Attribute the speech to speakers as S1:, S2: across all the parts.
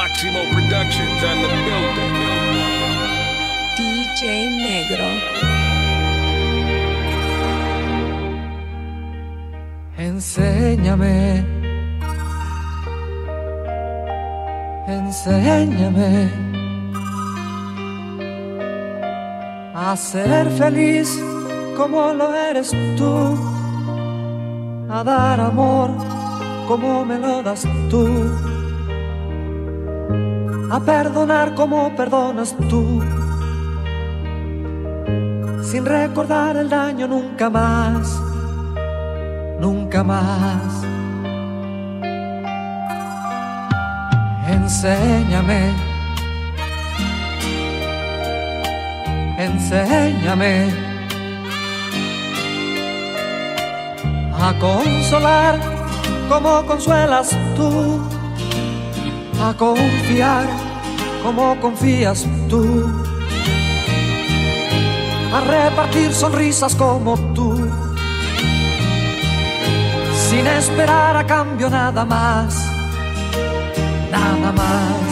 S1: Maximo Productions on the building.
S2: DJ Negro.
S3: Enséñame, enséñame a ser feliz como lo eres tú, a dar amor como me lo das tú, a perdonar como perdonas tú, sin recordar el daño nunca más, nunca más. Enséñame, enséñame a consolar como consuelas tú, a confiar como confías tú, a repartir sonrisas como tú, sin esperar a cambio nada más, nada más.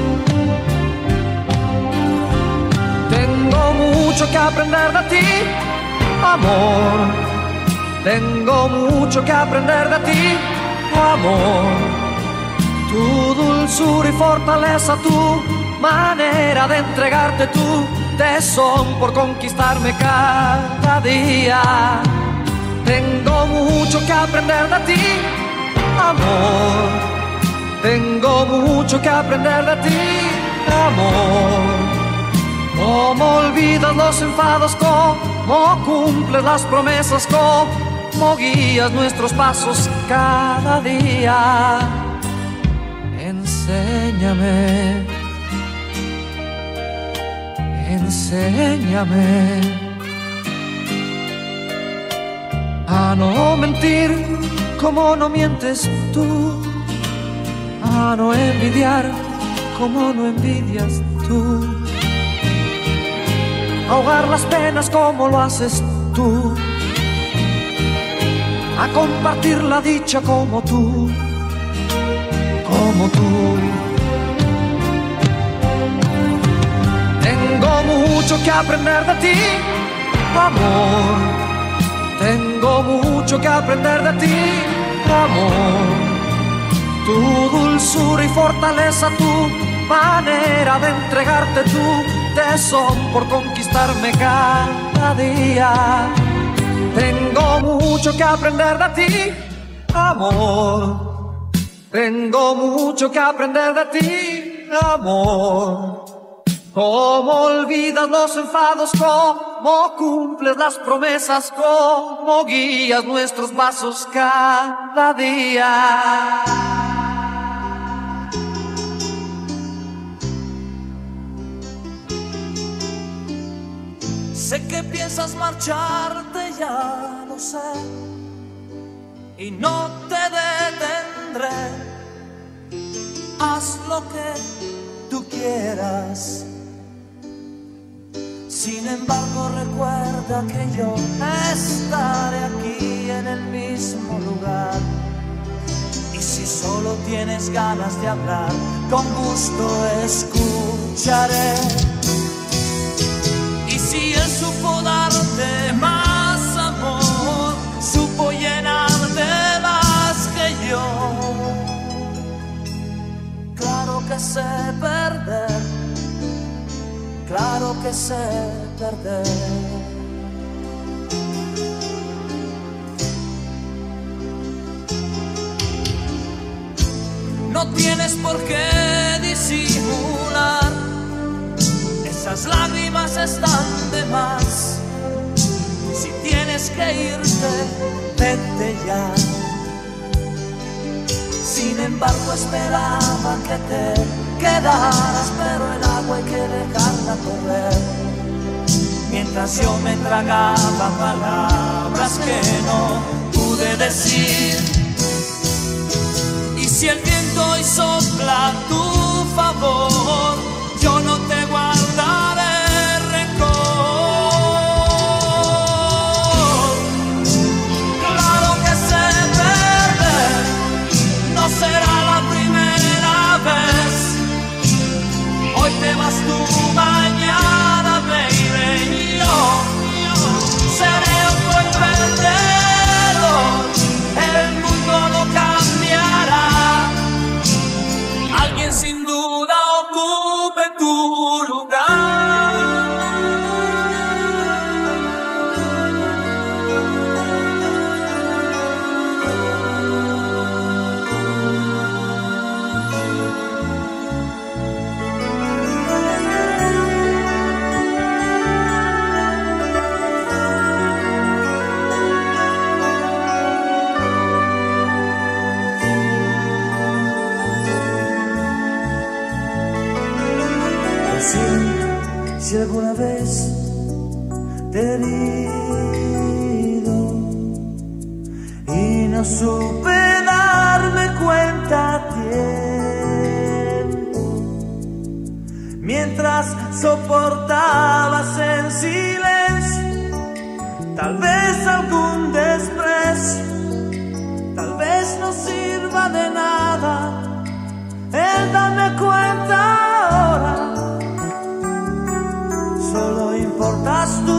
S3: Tengo mucho que aprender de ti, amor. Tengo mucho que aprender de ti, amor. Tu dulzura y fortaleza, tu manera de entregarte, tu tesón por conquistarme cada día. Tengo mucho que aprender de ti, amor. Tengo mucho que aprender de ti, amor. Cómo olvidas los enfados, cómo cumples las promesas, cómo guías nuestros pasos cada día. Enséñame, enséñame a no mentir como no mientes tú, a no envidiar como no envidias tú, ahogar las penas como lo haces tú, a compartir la dicha como tú, como tú. Tengo mucho que aprender de ti, amor. Tengo mucho que aprender de ti, amor. Tu dulzura y fortaleza, tu manera de entregarte, tu tesón por conquistarme cada día. Tengo mucho que aprender de ti, amor. Tengo mucho que aprender de ti, amor. Cómo olvidas los enfados, cómo cumples las promesas, cómo guías nuestros pasos cada día.
S4: Sé que piensas marcharte, ya lo sé, y no te detendré. Haz lo que tú quieras. Sin embargo, recuerda que yo estaré aquí en el mismo lugar. Y si solo tienes ganas de hablar, con gusto escucharé. Y si él supo darte más amor, supo llenarte más que yo. Claro que sé perder, claro que sé perder. No tienes por qué disimular, esas lágrimas están de más. Si tienes que irte, vete ya. Sin embargo, esperaba que te quedaras, pero el agua hay que dejarla correr. Mientras yo me tragaba palabras que no pude decir. Y si el viento hoy sopla a tu favor, yo no te guardaré rencor. Claro que sé perder, no será la primera vez. Si alguna vez te he herido y no supe darme cuenta a tiempo, mientras soportabas en silencio tal vez algún desprecio, tal vez no sirva de nada el darme cuenta ahora. Solo importas tú.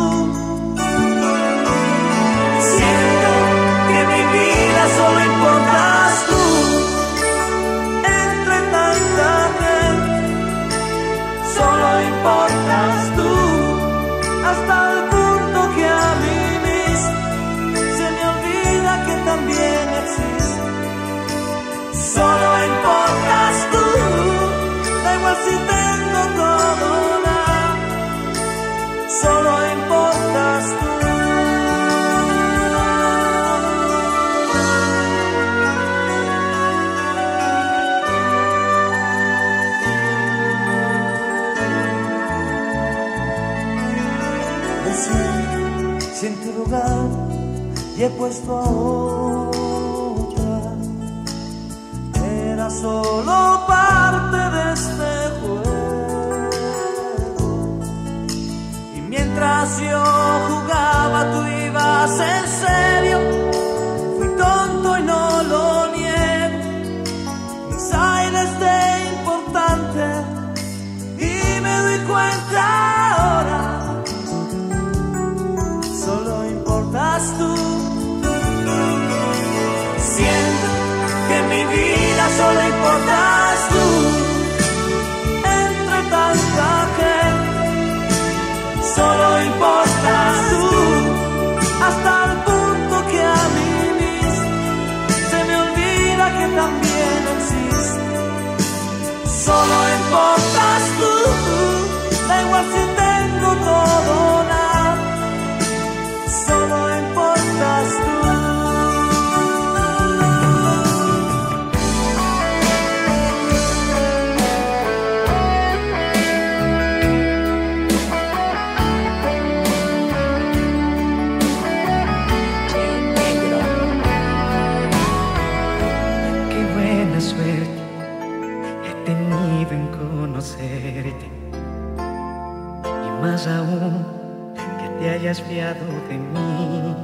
S4: Siento que en mi vida solo importas tú. Entre tanta gente, solo importas tú. Hasta el punto que a mí mismo se me olvida que también existes. Solo importas tú. Da igual si tengo todo o nada. Solo importas tú. Me siento sin tu lugar y he puesto a otra. Era solo parte de este juego. Mientras yo jugaba, tú ibas en serio. Fui tonto y no lo niego. Mis aires de importante y me doy cuenta ahora. Solo importas tú. Siento que en mi vida solo importas tú. Entre tanta gente, solo importas tú, hasta el punto que a mí mismo se me olvida que también existes. Solo importas tú, da igual si tengo todo o nada. Solo importas tú.
S2: Y más aún que te hayas fiado de mí.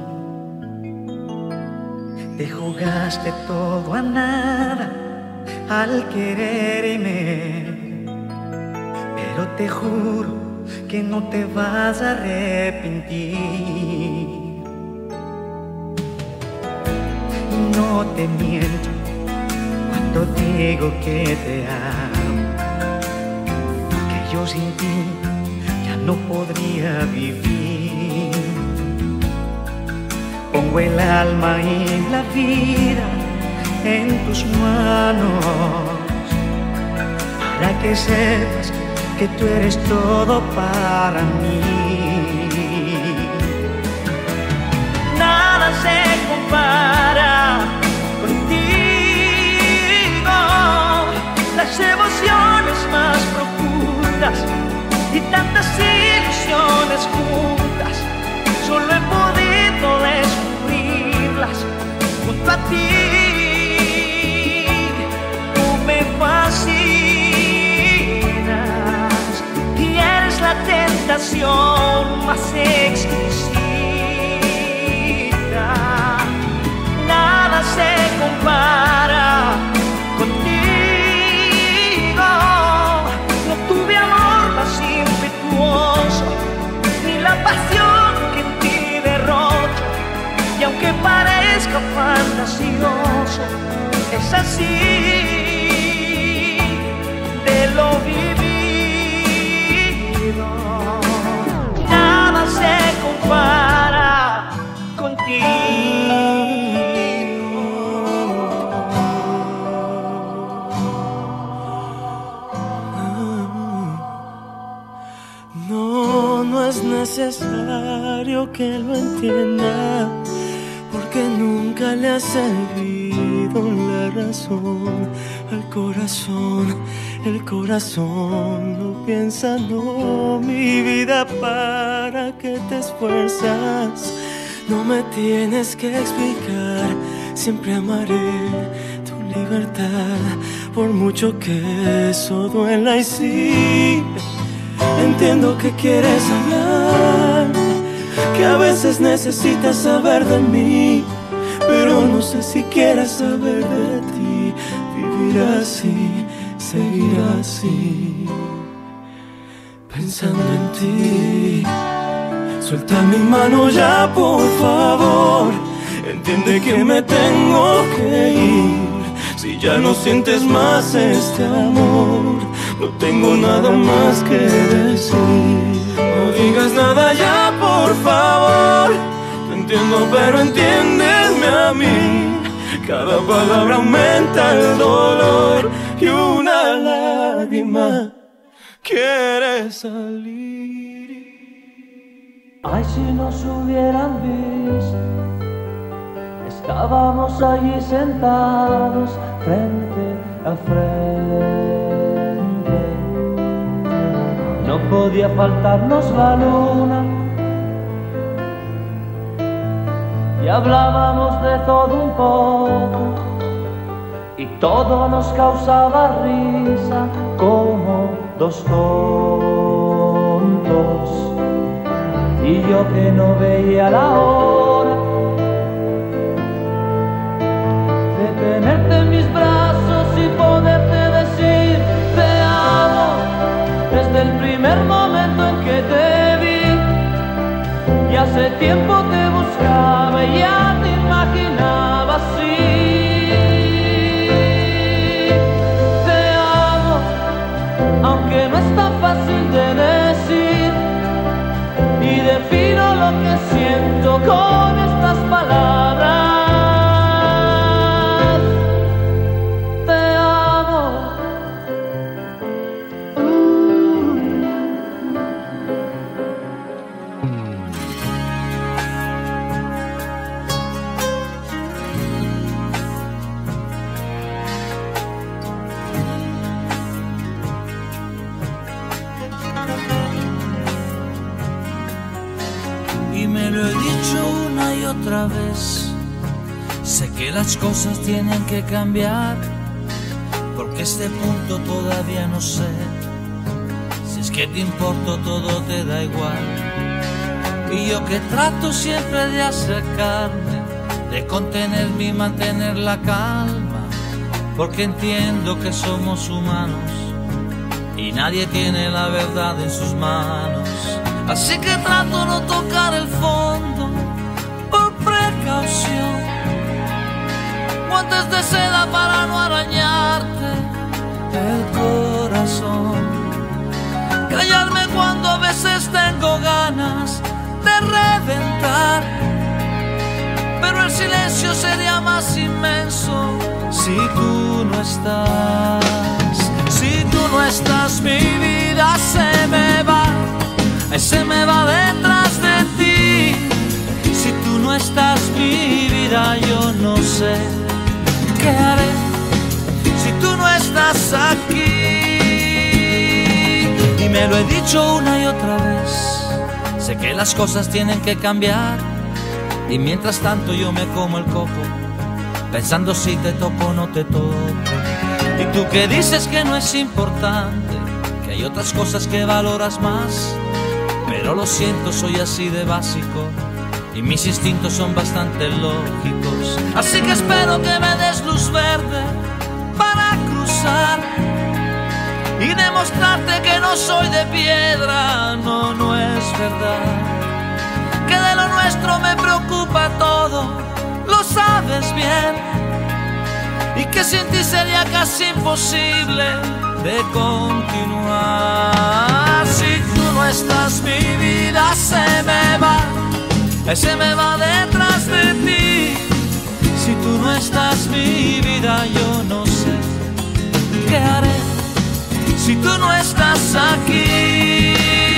S2: Te jugaste todo a nada al quererme, pero te juro que no te vas a arrepentir. No te miento cuando digo que te amo. Yo sin ti ya no podría vivir. Pongo el alma y la vida en tus manos, para que sepas que tú eres todo para mí. Nada se compara contigo, las emociones más profundas y tantas ilusiones juntas, solo he podido descubrirlas junto a ti. Tú me fascinas y eres la tentación más exquisita. Nada se compara contigo. No tuve amor más impetuoso, ni la pasión que en ti derrocho. Y aunque parezca fantasioso, es así de lo vivido. Nada se compara contigo.
S5: No es necesario que lo entienda, porque nunca le ha servido la razón al corazón. El corazón no piensa, no, mi vida, ¿para qué te esfuerzas? No me tienes que explicar, siempre amaré tu libertad, por mucho que eso duela. Y sí, entiendo que quieres hablar, que a veces necesitas saber de mí, pero no sé si quieres saber de ti. Vivir así, seguir así, pensando en ti. Suelta mi mano ya, por favor. Entiende que me tengo que ir. Si ya no sientes más este amor, no tengo nada más que decir. No digas nada ya, por favor. Te entiendo, pero entiéndeme a mí. Cada palabra aumenta el dolor y una lágrima quiere salir.
S4: Ay, si nos hubieran visto, estábamos allí sentados frente a frente. No podía faltarnos la luna y hablábamos de todo un poco, y todo nos causaba risa como dos tontos. Y yo que no veía la hora de tenerte en mis brazos y poderte decir te amo desde el primer momento en que te vi. Y hace tiempo te buscaba y ya te imaginaba así. Te amo, aunque no es tan fácil de decir, y defino lo que siento con estas palabras. Te amo.
S6: Y me lo he dicho una y otra vez, sé que las cosas tienen que cambiar, porque este punto todavía no sé si es que te importo, todo te da igual. Y yo que trato siempre de acercarme, de contenerme y mantener la calma, porque entiendo que somos humanos y nadie tiene la verdad en sus manos. Así que trato no tocar el fondo por precaución, guantes de seda para no arañarte el corazón, callarme cuando a veces tengo ganas de reventar, pero el silencio sería más inmenso si tú no estás. Si tú no estás, mi vida se me va detrás de ti. Si tú no estás, mi vida, yo no sé qué haré si tú no estás aquí. Y me lo he dicho una y otra vez, sé que las cosas tienen que cambiar, y mientras tanto yo me como el coco, pensando si te toco o no te toco. Y tú que dices que no es importante, que hay otras cosas que valoras más, pero lo siento, soy así de básico y mis instintos son bastante lógicos. Así que espero que me des luz verde para cruzar y demostrarte que no soy de piedra. No, no es verdad, que de lo nuestro me preocupa todo, lo sabes bien, y que sin ti sería casi imposible de continuar. Si tú no estás, mi vida se me va detrás de ti. Si tú no estás, mi vida, yo no sé qué haré si tú no estás aquí.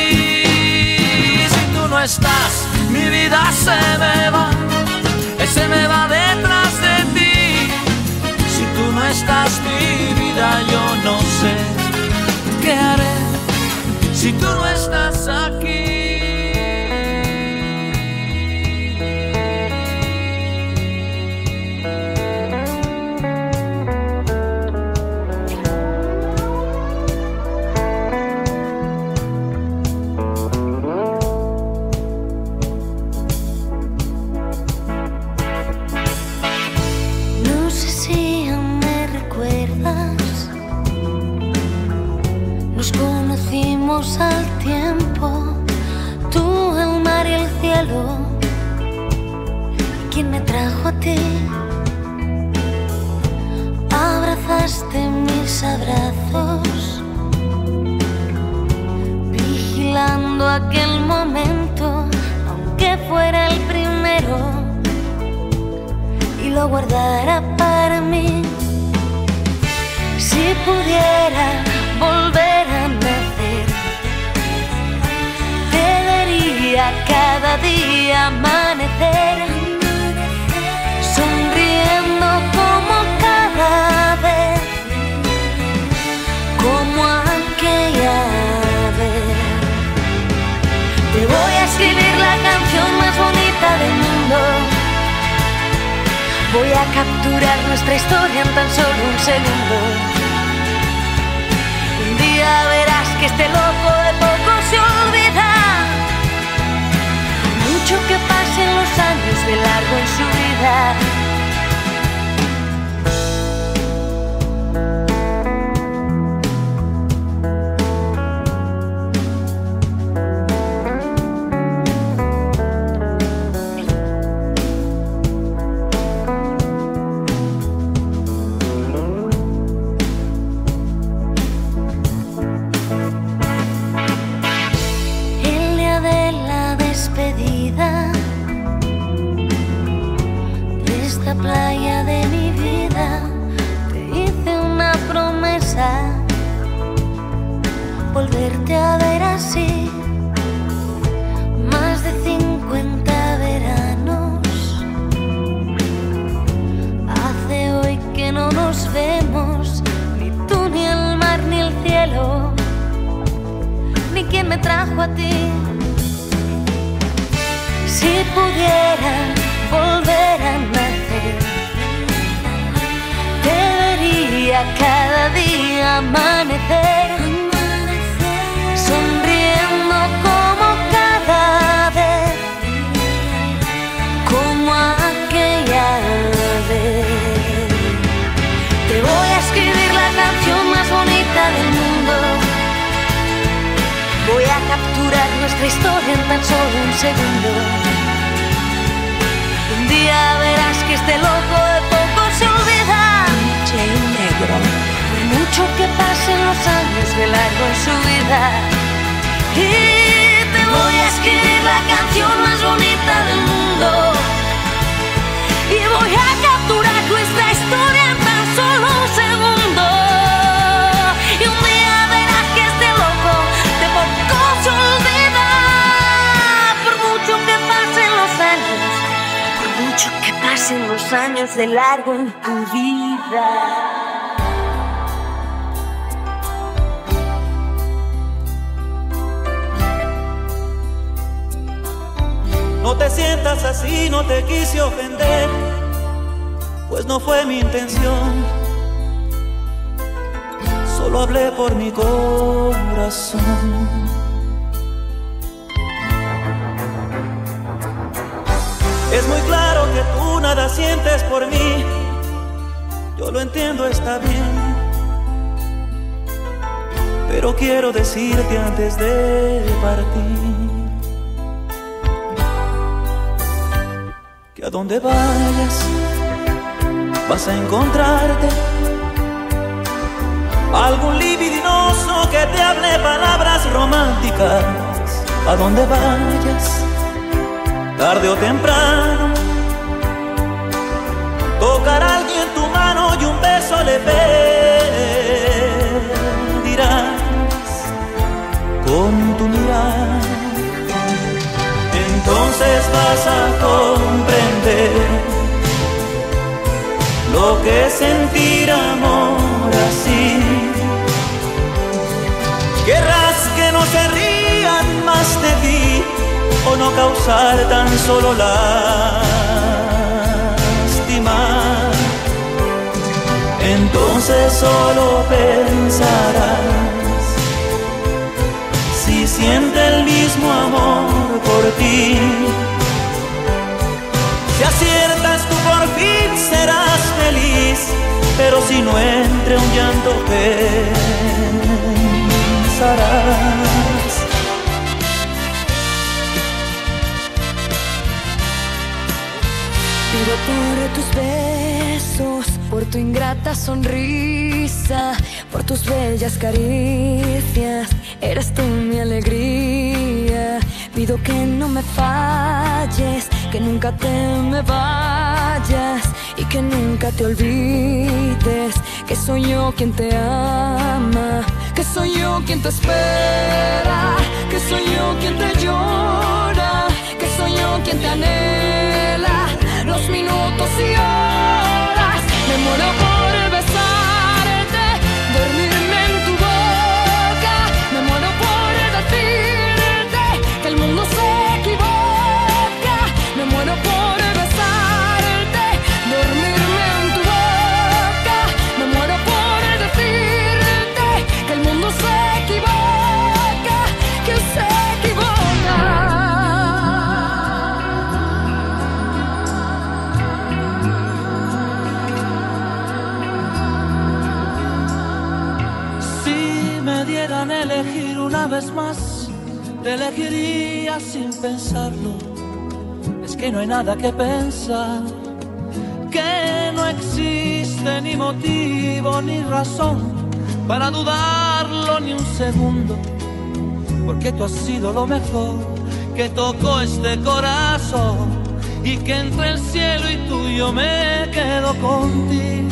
S6: Si tú no estás, mi vida se me va detrás de ti. Si tú si tú no estás aquí.
S7: Al tiempo, tú, el mar y el cielo. ¿Quién me trajo a ti? Abrazaste mis abrazos, vigilando aquel momento, aunque fuera el primero, y lo guardara para mí. Si pudiera volver a nacer, cada día amanecer, sonriendo como cada vez, como aquella vez. Te voy a escribir la canción más bonita del mundo. Voy a capturar nuestra historia en tan solo un segundo. Un día verás que este loco de poco se olvida. Mucho que pasen los años de largo en su vida. Playa de mi vida, te hice una promesa, volverte a ver así. Más de 50 veranos hace hoy que no nos vemos, ni tú, ni el mar, ni el cielo, ni quien me trajo a ti. Si pudiera volver a nacer, te vería cada día amanecer, sonriendo como cada vez, como aquella vez. Te voy a escribir la canción más bonita del mundo. Voy a capturar nuestra historia en tan solo un segundo. Un día verás que este loco de poco se olvida. Negro. Por mucho que pasen los años de largo en su vida. Y te voy a escribir la canción más bonita del mundo. Y voy a capturar nuestra historia en tan solo un segundo. Y un día verás que este loco de poco se olvida. Por mucho que pasen los años, mucho que pasen los años de largo en tu vida.
S3: No te sientas así, no te quise ofender, pues no fue mi intención. Solo hablé por mi corazón. Es muy claro que tú nada sientes por mí. Yo lo entiendo, está bien. Pero quiero decirte antes de partir que a donde vayas vas a encontrarte algún libidinoso que te hable palabras románticas. A donde vayas, tarde o temprano, tocará a alguien tu mano y un beso le pedirás con tu mirada. Entonces vas a comprender lo que es sentir amor así. Querrás que nos
S5: se rían más de ti o no causar tan solo lástima. Entonces solo pensarás si siente el mismo amor por ti. Si aciertas tú por fin serás feliz, pero si no entre un llanto pensarás.
S7: Pido por tus besos, por tu ingrata sonrisa, por tus bellas caricias, eres tú mi alegría. Pido que no me falles, que nunca te me vayas y que nunca te olvides que soy yo quien te ama, que soy yo quien te espera, que soy yo quien te llora, que soy yo quien te anhela los minutos y horas. Me muero por besarte, dormirme en tu boca. Me muero por decirte que el mundo se equivoca. Me muero por besarte, dormirme en tu boca. Me muero por decirte que el mundo se equivoca, que se equivoca.
S6: Elegir una vez más, te elegiría sin pensarlo. Es que no hay nada que pensar, que no existe ni motivo ni razón para dudarlo ni un segundo, porque tú has sido lo mejor que tocó este corazón, y que entre el cielo y tú yo me quedo contigo.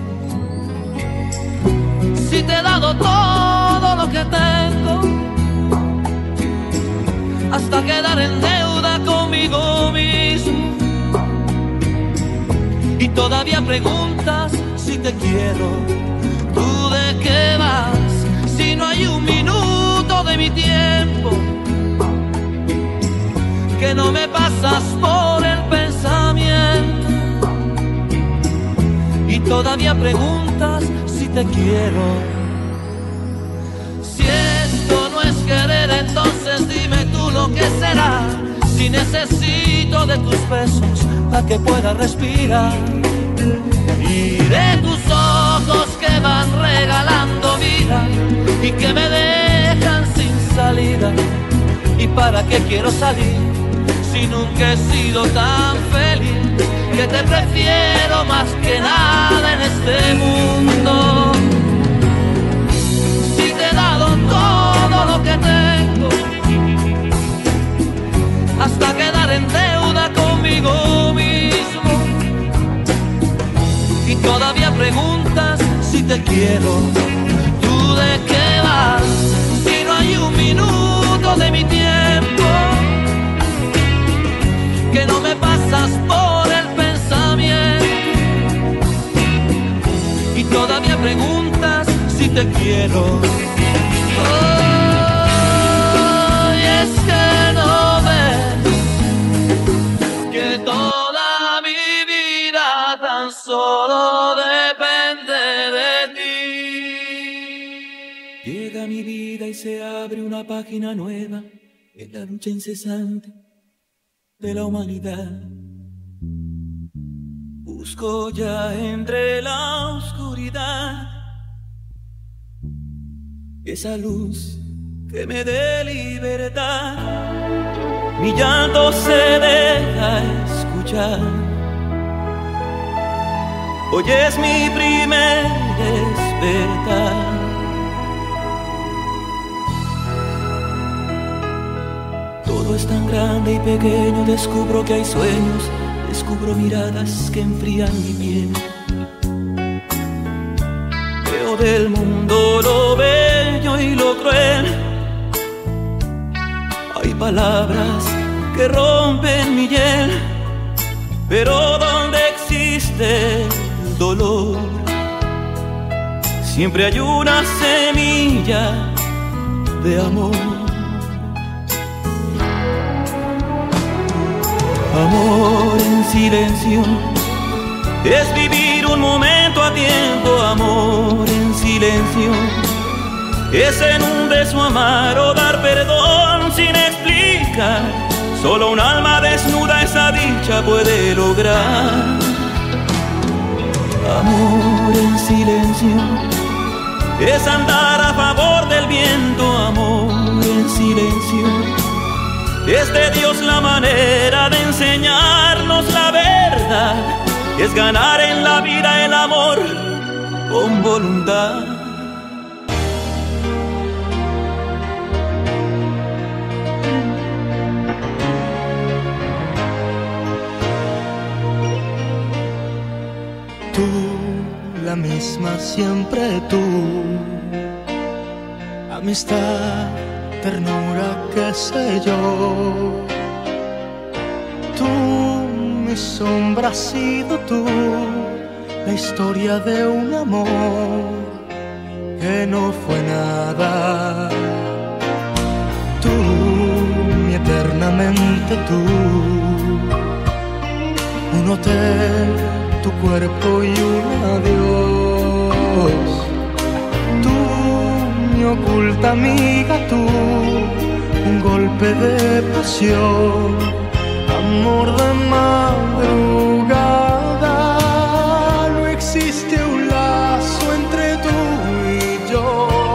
S6: Si te he dado todo lo que tengo, hasta quedar en deuda conmigo mismo, y todavía preguntas si te quiero, ¿tú de qué vas? Si no hay un minuto de mi tiempo que no me pasas por el pensamiento, y todavía preguntas si te quiero. Si esto no es querer, entonces dime tú lo que será. Si necesito de tus besos para que pueda respirar, y de tus ojos que van regalando vida y que me dejan sin salida. ¿Y para qué quiero salir si nunca he sido tan feliz? Que te prefiero más que nada en este mundo. Si te he dado todo lo que tengo, hasta quedar en deuda conmigo mismo, y todavía preguntas si te quiero, ¿tú de qué vas? Si no hay un minuto de mi tiempo que no me pasas por el pensamiento, y todavía preguntas si te quiero. Oh, y es que no ves que toda mi vida tan solo depende de ti.
S5: Llega mi vida y se abre una página nueva en la lucha incesante de la humanidad. Busco ya entre la oscuridad esa luz que me dé libertad. Mi llanto se deja escuchar. Hoy es mi primer despertar. Todo es tan grande y pequeño, descubro que hay sueños, descubro miradas que enfrían mi piel. Veo del mundo lo bello y lo cruel. Hay palabras que rompen mi hiel, pero donde existe el dolor, siempre hay una semilla de amor.
S6: Amor en silencio es vivir un momento a tiempo. Amor en silencio es en un beso amar o dar perdón sin explicar. Solo un alma desnuda esa dicha puede lograr. Amor en silencio es andar a favor del viento. Amor en silencio es de Dios la manera de enseñarnos la verdad. Es ganar en la vida el amor con voluntad.
S5: Tú, la misma siempre tú. Amistad, ternura, qué sé yo. Tú, mi sombra has sido tú. La historia de un amor que no fue nada. Tú, mi eternamente tú. Un hotel, tu cuerpo y un adiós. Tú, mi oculta amiga, tú, un golpe de pasión, amor de madrugada. No existe un lazo entre tú y yo,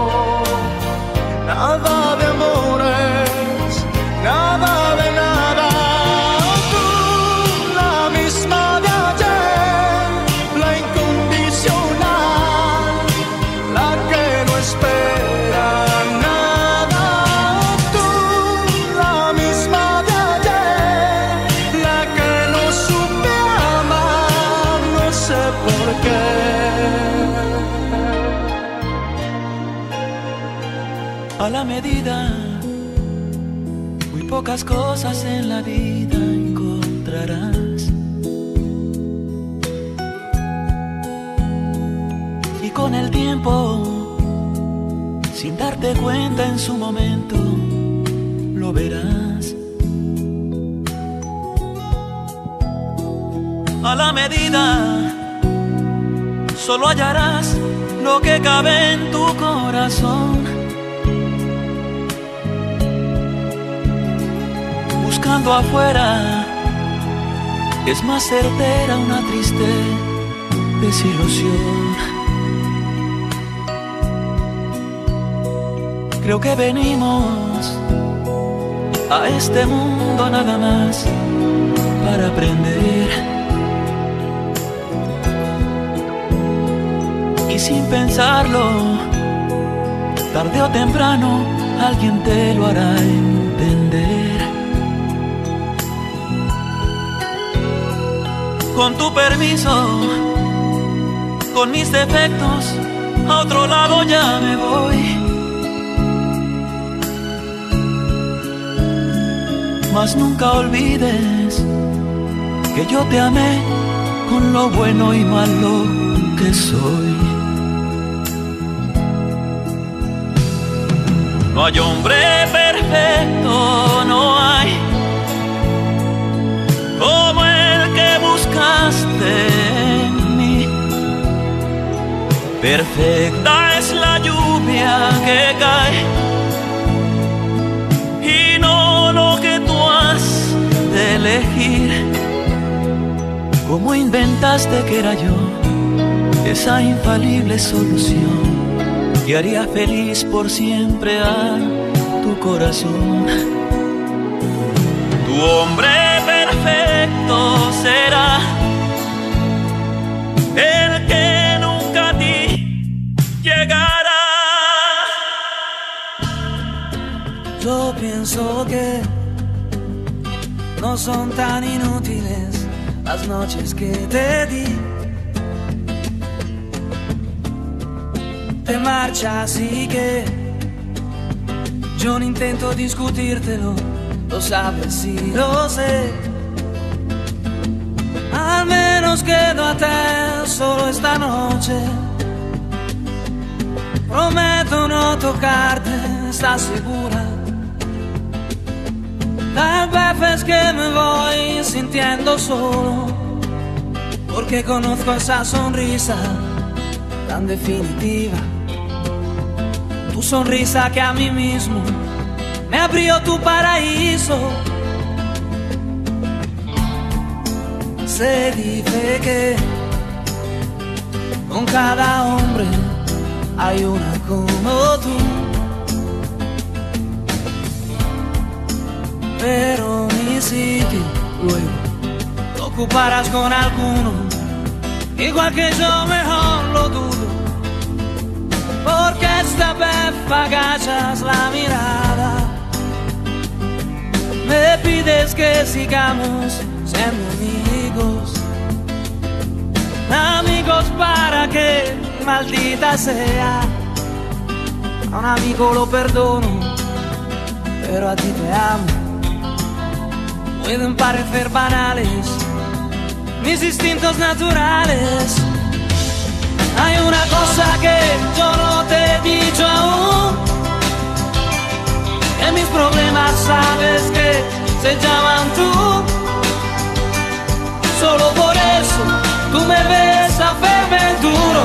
S5: nada de amores, nada de nada. Tú, la misma de ayer, la incondicional, la que no espera nada. Tú, la misma de ayer, la que no supe amar, no sé por qué.
S6: A la medida, muy pocas cosas en la vida encontrarás. Y con el tiempo, sin darte cuenta en su momento, lo verás. A la medida, solo hallarás lo que cabe en tu corazón. Buscando afuera, es más certera una triste desilusión. Creo que venimos a este mundo nada más para aprender. Y sin pensarlo, tarde o temprano alguien te lo hará entender. Con tu permiso, con mis defectos, a otro lado ya me voy. Mas nunca olvides que yo te amé con lo bueno y malo que soy. No hay hombre perfecto, no hay como el que buscaste en mí. Perfecta es la lluvia que cae y no lo que tú has de elegir. ¿Cómo inventaste que era yo esa infalible solución que haría feliz por siempre a tu corazón? Tu hombre perfecto será el que nunca a ti llegará.
S4: Yo pienso que no son tan inútiles las noches que te di. Te marchas y que yo no intento discutírtelo, lo sabes y lo sé. Al menos quédate solo esta noche. Prometo no tocarte, ¿estás segura?
S6: Las veces que me voy sintiendo solo, porque conozco esa sonrisa tan definitiva, tu sonrisa que a mí mismo me abrió tu paraíso. Se dice que con cada hombre hay una como tú, pero mi sitio luego lo ocuparás con alguno, igual que yo, mejor lo dudo, porque esta vez agachas la mirada, me pides que sigamos siendo amigos, amigos para que, maldita sea, a un amigo lo perdono, pero a ti te amo. Pueden parecer banales mis instintos naturales. Hay una cosa que yo no te he dicho aún, que mis problemas sabes que se llaman tú. Solo por eso tú me ves hacerme duro,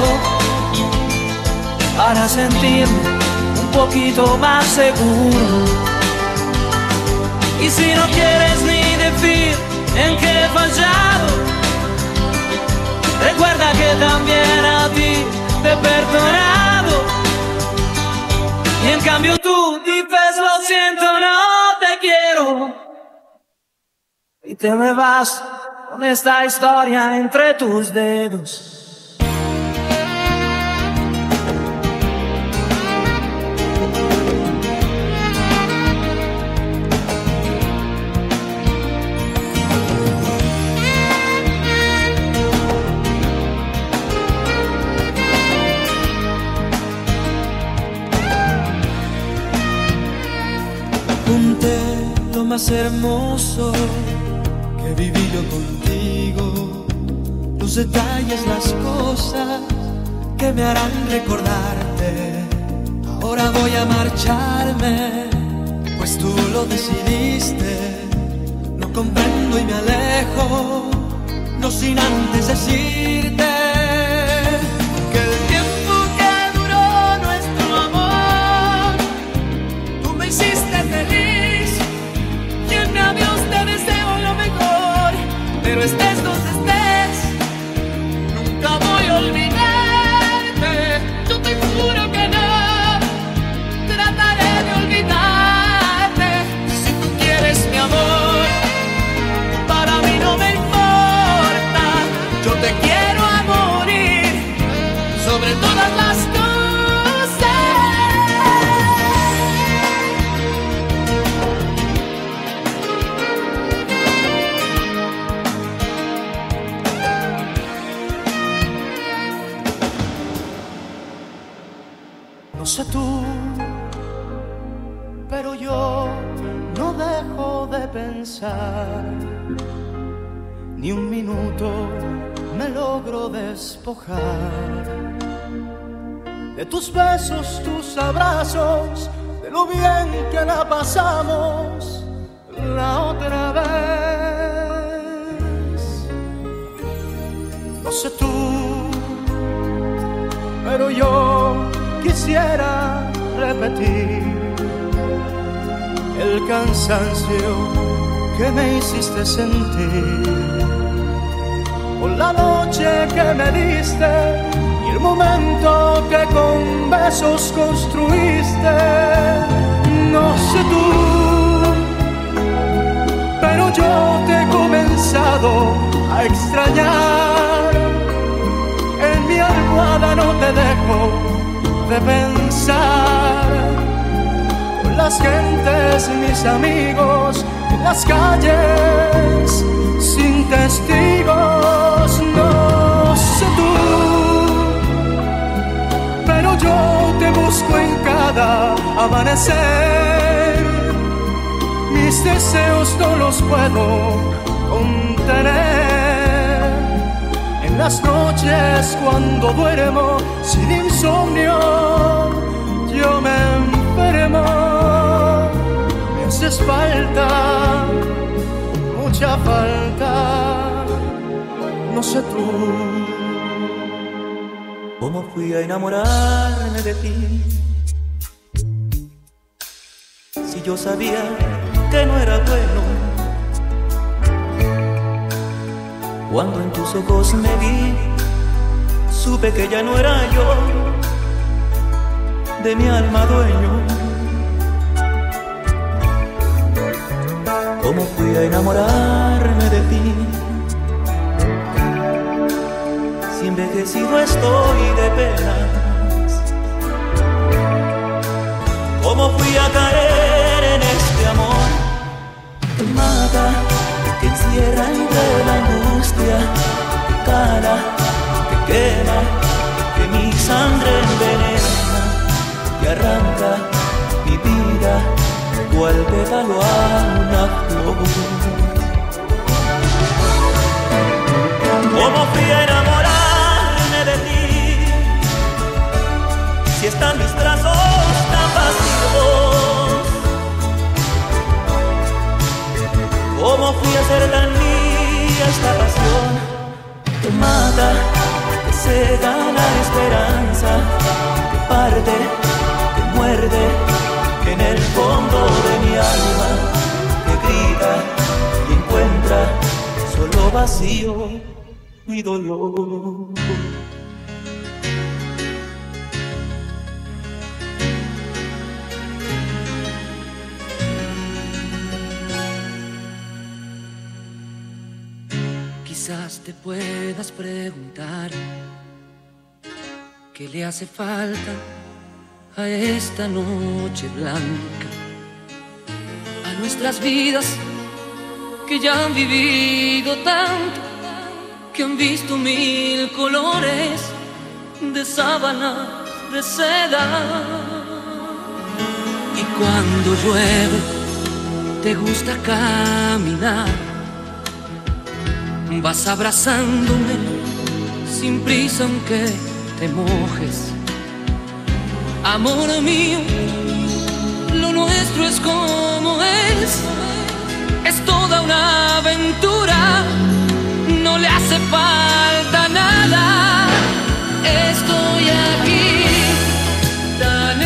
S6: para sentirme un poquito más seguro. Y si no quieres ni decir en qué he fallado, recuerda que también a ti te he perdonado. Y en cambio tú dices lo siento, no te quiero, y te me vas con esta historia entre tus dedos.
S5: Conté lo más hermoso que viví yo contigo, los detalles, las cosas que me harán recordarte. Ahora voy a marcharme, pues tú lo decidiste. No comprendo y me alejo, no sin antes decirte que el tiempo que duró nuestro amor, tú me hiciste feliz, y en mi adiós te deseo lo mejor. Pero estés donde estés, nunca voy a olvidarte. Yo te juro que no trataré de olvidarte. Si tú quieres mi amor, para mí no me importa. Yo te quiero a morir sobre todas las cosas. No sé tú, pero yo no dejo de pensar. Ni un minuto me logro despojar de tus besos, tus abrazos, de lo bien que la pasamos la otra vez. No sé tú, pero yo quisiera repetir el cansancio que me hiciste sentir, por la noche que me diste y el momento que con besos construiste. No sé tú, pero yo te he comenzado a extrañar. En mi almohada no te dejo de pensar, con las gentes, mis amigos, en las calles, sin testigos. No sé tú, pero yo te busco en cada amanecer. Mis deseos no los puedo contener. En las noches cuando duermo sin insomnio, yo me enfermo. Me haces
S3: haces falta, mucha falta, no sé tú.
S4: ¿Cómo fui a enamorarme de ti? Si yo sabía que no era bueno. Cuando en tus ojos me vi, supe que ya no era yo de mi alma dueño. ¿Cómo fui a enamorarme de ti? Si envejecido estoy de penas. ¿Cómo fui a caer en este amor que mata, que encierra entre la angustia, que cala, que quema, que mi sangre envenena, que arranca mi vida cual pétalo a una flor? ¿Cómo fui a enamorarme de ti? Si están mis brazos tan vacíos. ¿Cómo fui a hacer tan mía esta pasión que mata, que cega la esperanza, que parte, que muerde en el fondo de mi alma, que grita y encuentra solo vacío y dolor?
S6: Quizás te puedas preguntar qué le hace falta a esta noche blanca, a nuestras vidas que ya han vivido tanto, que han visto mil colores de sábanas de seda. Y cuando llueve te gusta caminar, vas abrazándome sin prisa aunque te mojes. Amor mío, lo nuestro es como es toda una aventura, no le hace falta nada. Estoy aquí tan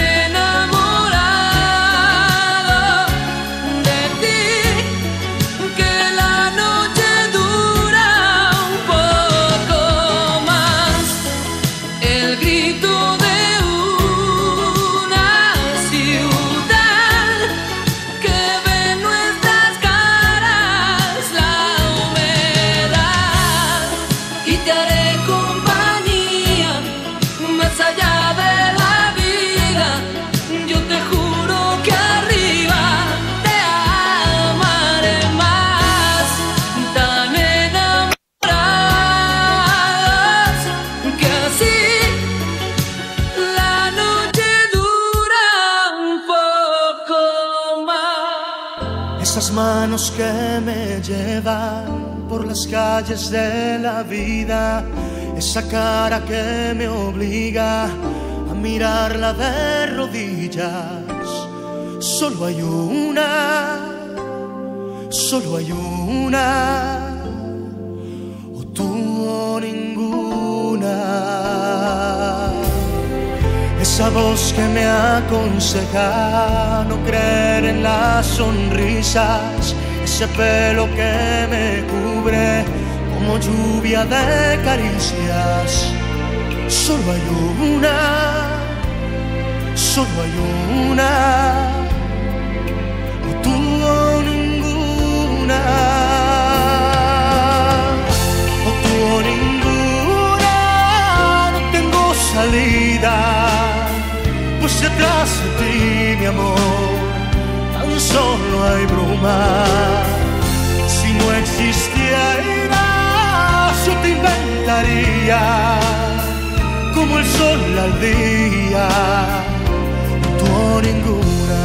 S6: enamorado de ti que la noche dura un poco más. El grito de una ciudad que ve en nuestras caras la humedad, y te haré compañía más allá de la vida. Yo te juro que arriba te amaré más, tan enamorados que así la noche dura un poco más.
S3: Esas manos que me llevan por las calles de la vida, esa cara que me obliga a mirarla de rodillas. Solo hay una, o tú o ninguna. Esa voz que me aconseja no creer en las sonrisas, ese pelo que me cubre como lluvia de caricias. Solo hay una, o tú o ninguna, o tú o ninguna. No tengo salida, pues detrás de ti, mi amor, tan solo hay bruma. Si no existieras, yo te inventaría como el sol al día, tú o ninguna.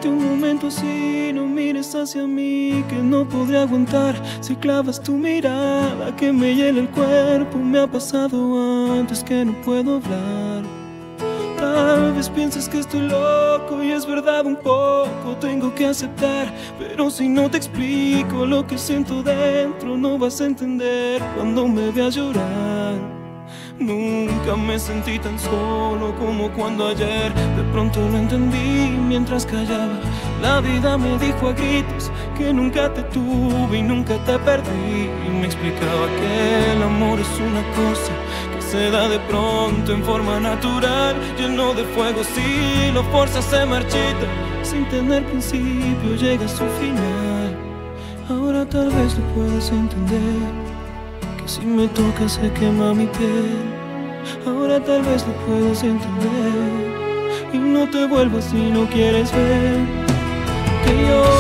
S5: Detente un momento así, no mires hacia mí, que no podré aguantar si clavas tu mirada que me hiela el cuerpo. Me ha pasado antes que no puedo hablar. Tal vez pienses que estoy loco y es verdad un poco, tengo que aceptar. Pero si no te explico lo que siento dentro, no vas a entender cuando me veas llorar. Nunca me sentí tan solo como cuando ayer de pronto lo entendí mientras callaba. La vida me dijo a gritos que nunca te tuve y nunca te perdí. Y me explicaba que el amor es una cosa que se da de pronto en forma natural, lleno de fuego. Si lo forzas se marchita, sin tener principio llega a su final. Ahora tal vez lo puedas entender, que si me tocas se quema mi piel. Ahora tal vez lo puedas entender y no te vuelvas si no quieres ver que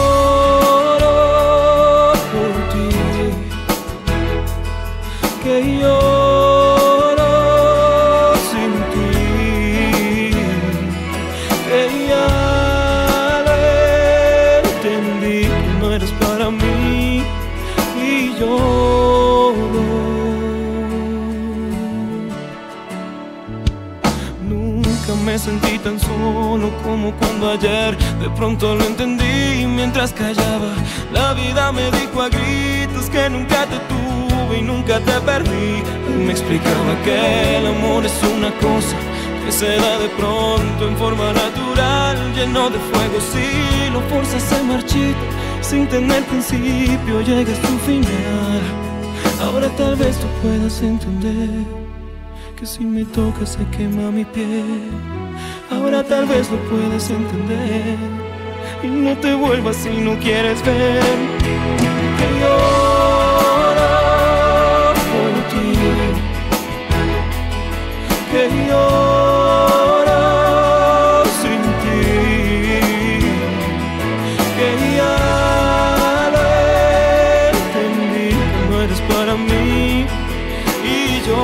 S5: lloro por ti, que lloro sin ti, que ya lo entendí que no eres para mí y lloro. Me sentí tan solo como cuando ayer de pronto lo entendí mientras callaba. La vida me dijo a gritos que nunca te tuve y nunca te perdí. Y me explicaba que el amor es una cosa que se da de pronto en forma natural, lleno de fuego. Si lo forzas se marchita, sin tener principio llega a su final. Ahora tal vez tú puedas entender que si me tocas se quema mi piel. Ahora tal vez lo puedas entender y no te vuelvas si no quieres ver que lloro por ti, que lloro sin ti, que ya lo entendí que no eres para mí y yo.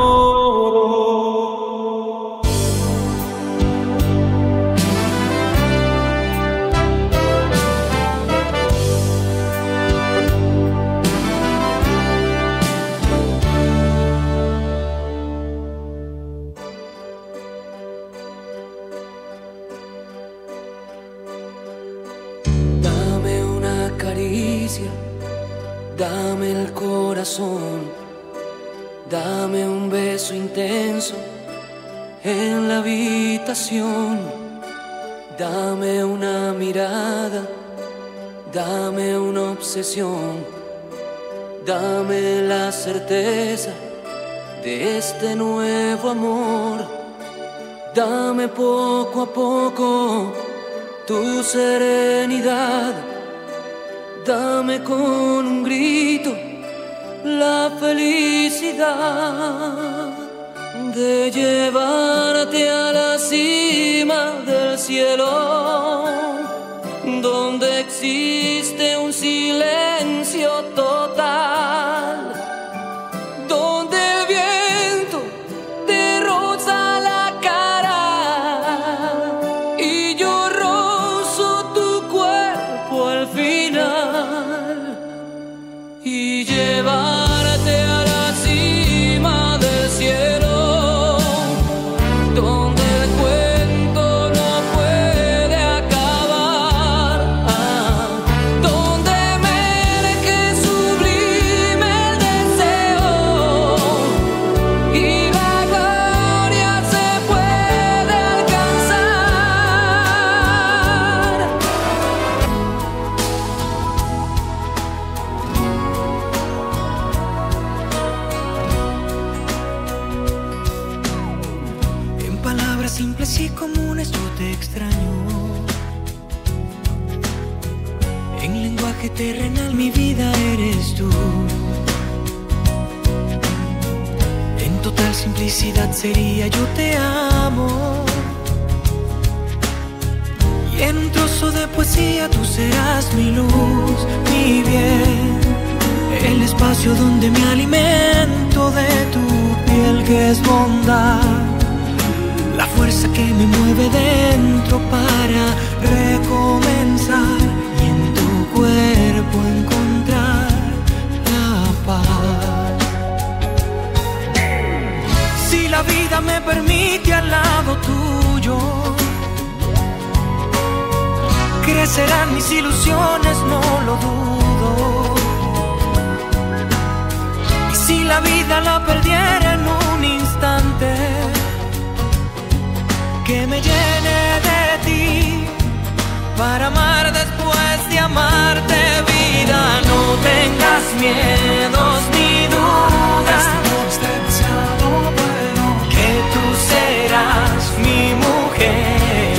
S6: Dame el corazón, dame un beso intenso en la habitación, dame una mirada, dame una obsesión, dame la certeza de este nuevo amor, dame poco a poco tu serenidad. Dame con un grito la felicidad de llevarte a la cima del cielo, donde existe un silencio total, donde el viento te roza la cara y yo rozo tu cuerpo al final. Y llevarte a la cima del cielo, donde el cuento no puede acabar, donde emerge sublime el deseo y la gloria se puede alcanzar.
S2: Simples y comunes yo te extraño. En lenguaje terrenal mi vida eres tú. En total simplicidad sería yo te amo. Y en un trozo de poesía tú serás mi luz, mi bien. El espacio donde me alimento de tu piel que es bondad. La
S5: fuerza que me mueve dentro para recomenzar y en tu cuerpo encontrar la paz. Si la vida me permite al lado tuyo, crecerán mis ilusiones, no lo dudo. Y si la vida la perdiera en un instante, que me llene de ti para amar después de amarte, vida. No tengas miedos ni dudas, que tú serás mi mujer.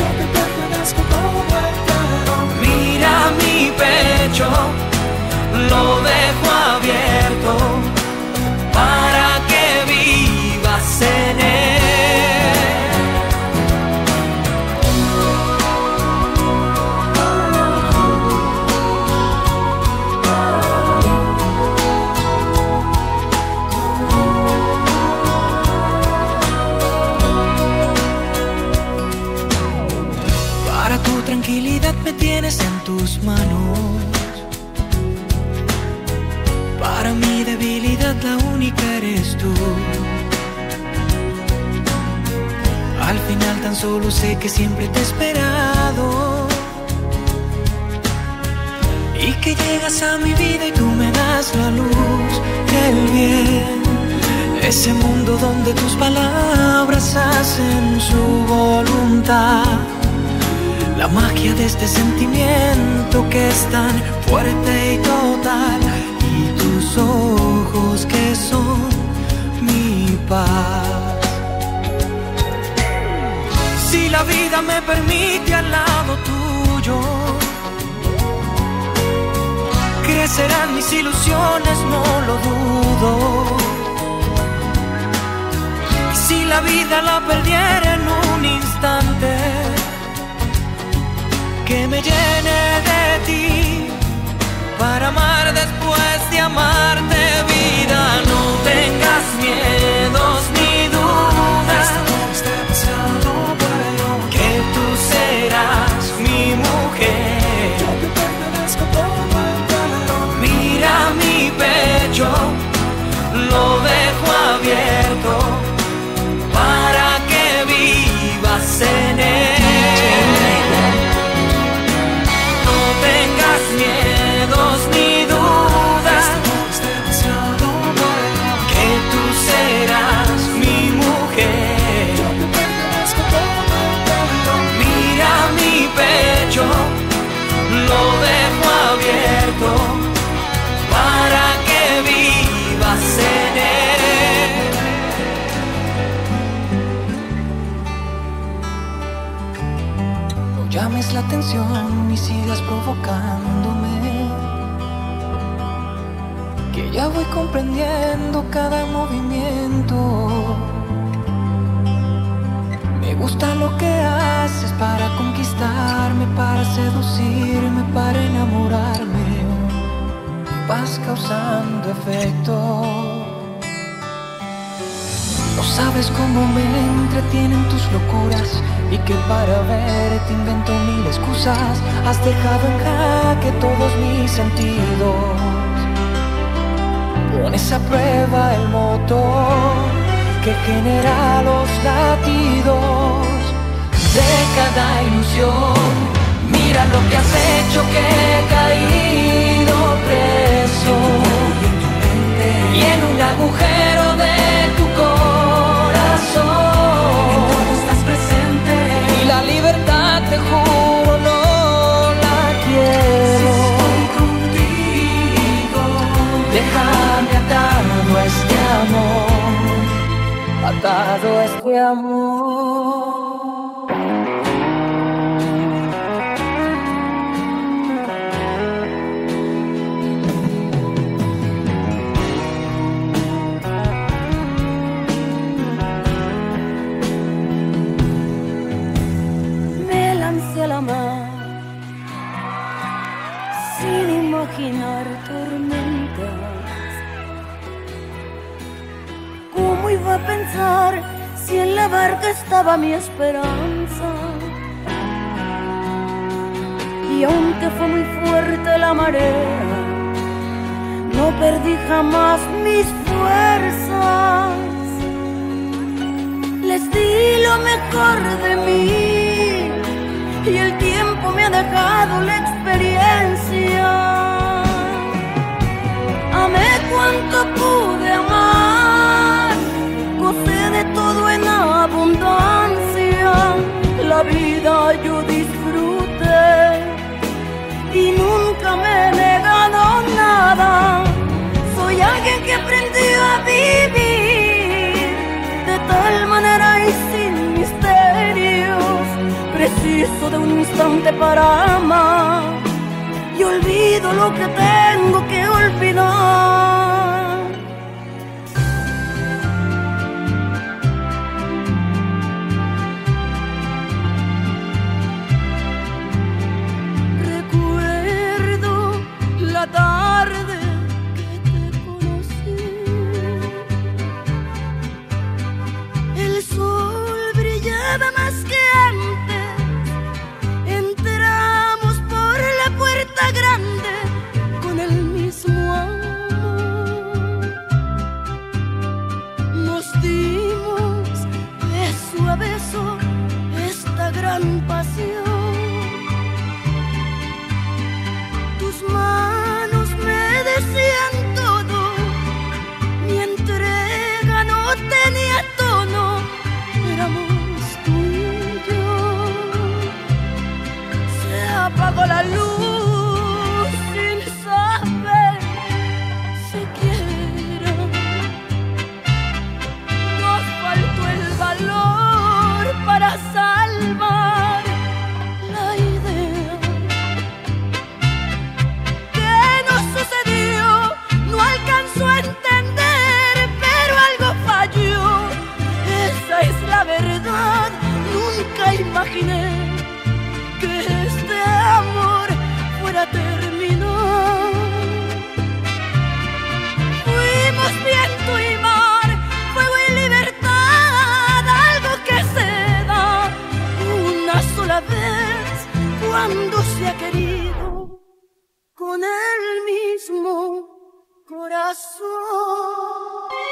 S5: Mira mi pecho, lo dejo abierto para que vivas en él. Tranquilidad me tienes en tus manos. Para mi debilidad la única eres tú. Al final tan solo sé que siempre te he esperado y que llegas a mi vida y tú me das la luz, el bien. Ese mundo donde tus palabras hacen su voluntad. La magia de este sentimiento que es tan fuerte y total. Y tus ojos que son mi paz. Si la vida me permite al lado tuyo, crecerán mis ilusiones, no lo dudo. Y si la vida la perdiera en un instante, que me llene de ti para amar después de amarte, vida. No tengas miedos ni dudas, que tú serás mi mujer. Mira mi pecho, lo dejo abierto para que vivas en él. Miedos ni dudas, que tú serás mi mujer. Mira mi pecho, lo dejo abierto para que vivas en él. No llames la atención ni sigas provocándome, que ya voy comprendiendo cada movimiento. Me gusta lo que haces para conquistarme, para seducirme, para enamorarme. Vas causando efecto. No sabes cómo me entretienen tus locuras y que para verte invento mil excusas. Has dejado en jaque todos mis sentidos. Pones a prueba el motor que genera los latidos de cada ilusión. Mira lo que has hecho, que he caído preso y en un agujero de tu corazón. Estás presente y la libertad, te juro, no la quiero. Si estoy contigo, déjame atado a este amor, atado a este amor.
S7: Sin imaginar tormentas, ¿cómo iba a pensar si en la barca estaba mi esperanza. Y aunque fue muy fuerte la marea, no perdí jamás mis fuerzas. Les di lo mejor de mí y el tiempo me ha dejado la experiencia. Amé cuanto pude amar, gocé de todo en abundancia. La vida yo disfruté y nunca me he negado nada. Soy alguien que aprendió a vivir de tal manera y sin misterios. Preciso de un instante para amar y olvido lo que tengo que olvidar. Recuerdo la tarde que te conocí. El sol brillaba más que antes. Entramos por la puerta grande con el mismo amor. Nos dimos beso a beso esta gran pasión. Tus manos me decían todo, mi entrega no tenía tono, éramos tú y yo. Se apagó la luz sin saber siquiera. Nos faltó el valor para salvar la idea. ¿Qué nos sucedió? No alcanzó a entender, pero algo falló. Esa es la verdad, nunca imaginé que este amor fuera a terminar. Fuimos viento y mar, fuego y libertad, algo que se da una sola vez cuando se ha querido con el mismo corazón.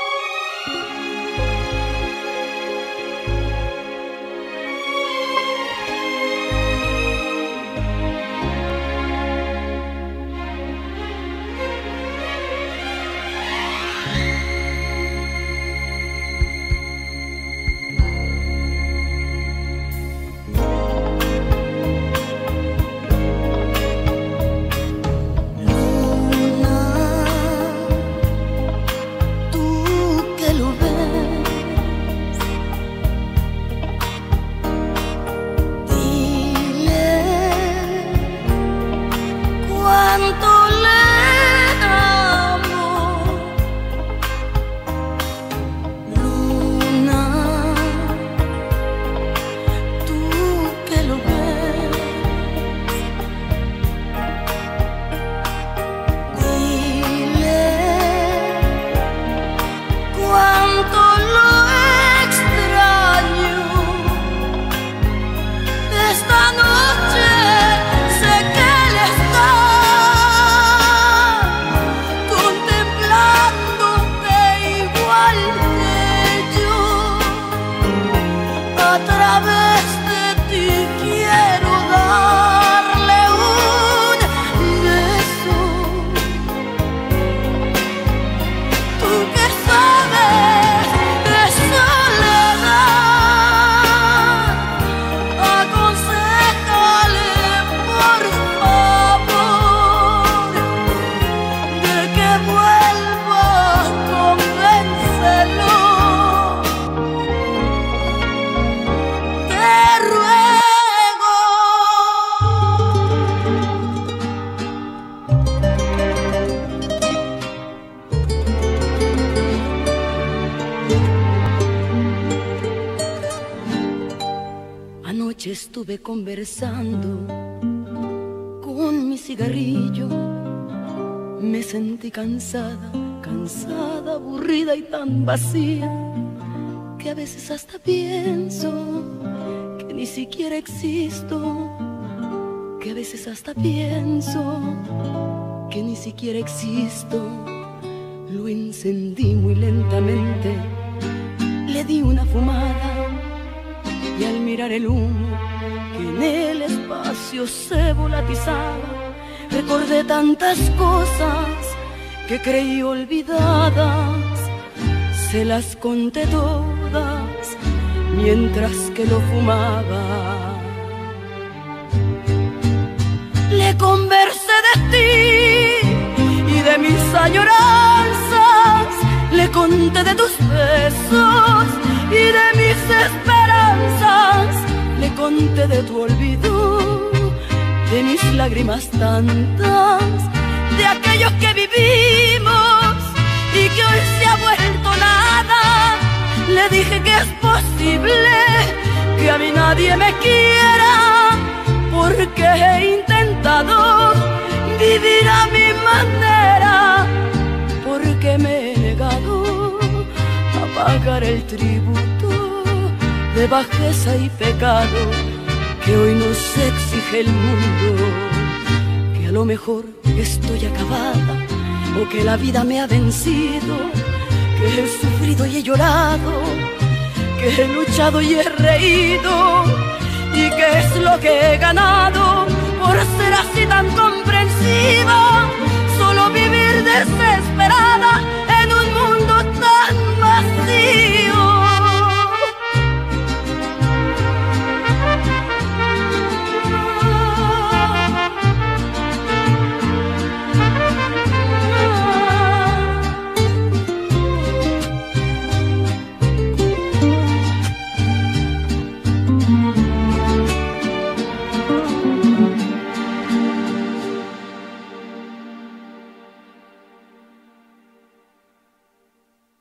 S7: Estuve conversando con mi cigarrillo. Me sentí cansada, aburrida y tan vacía que a veces hasta pienso que ni siquiera existo, que a veces hasta pienso que ni siquiera existo. Lo encendí muy lentamente, le di una fumada y al mirar el humo que en el espacio se volatizaba, recordé tantas cosas que creí olvidadas. Se las conté todas mientras que lo fumaba. Le conversé de ti y de mis añoranzas, le conté de tus besos y de mis esperanzas, le conté de tu olvido, de mis lágrimas tantas, de aquellos que vivimos y que hoy se ha vuelto nada. Le dije que es posible que a mí nadie me quiera, porque he intentado vivir a mi manera, porque me he negado a pagar el tributo de bajeza y pecado que hoy nos exige el mundo. Que a lo mejor estoy acabada o que la vida me ha vencido, que he sufrido y he llorado, que he luchado y he reído, y que es lo que he ganado por ser así tan comprensiva. Solo vivir desesperada